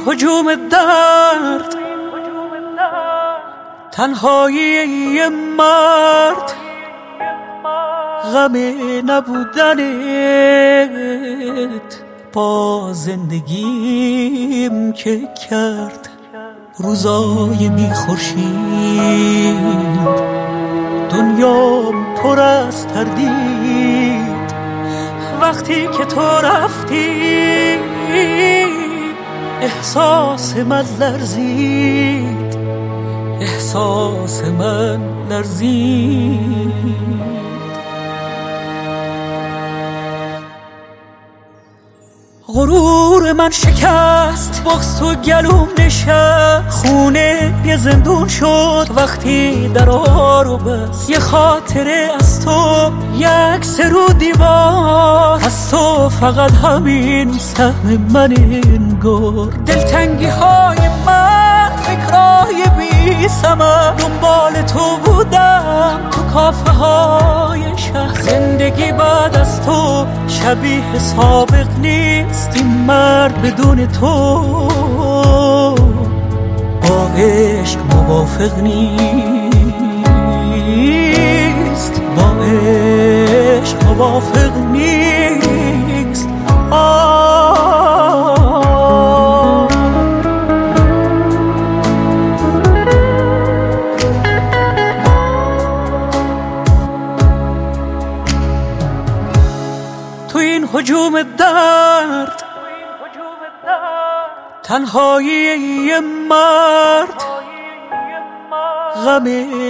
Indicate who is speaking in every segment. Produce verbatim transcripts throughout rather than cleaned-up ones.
Speaker 1: هجوم درد، تنهایی مرد، غم نبودنت با زندگیم که کرد روزای بی خورشید. دنیام پر از تردید وقتی که تو رفتی، احساس من لرزید، احساس من لرزید. غرور من شکست، بغض تو گلوم نشست، خونه یه زندون شد وقتی درا رو بست. یه خاطره از تو، یک سرو دیوار از تو، فقط همین سهم من انگار. دلتنگی های من، فکرای بی ثمر، دنبال تو بودم تو کافه های شهر. زندگی بعد از تو شبیه سابق نیست، این مرد بدون تو با عشق موافق نیست، با عشق موافق نیست. آه تو این هجوم درد، تنهایی مرد، غم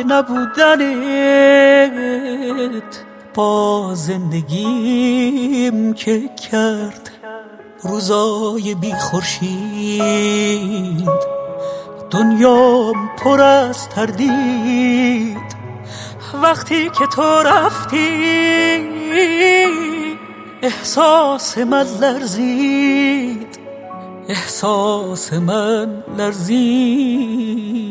Speaker 1: نبودنت با زندگیم که کرد روزای بی خورشید. دنیام پر از تردید وقتی که تو رفتی، احساس من لرزید، احساس من لرزید.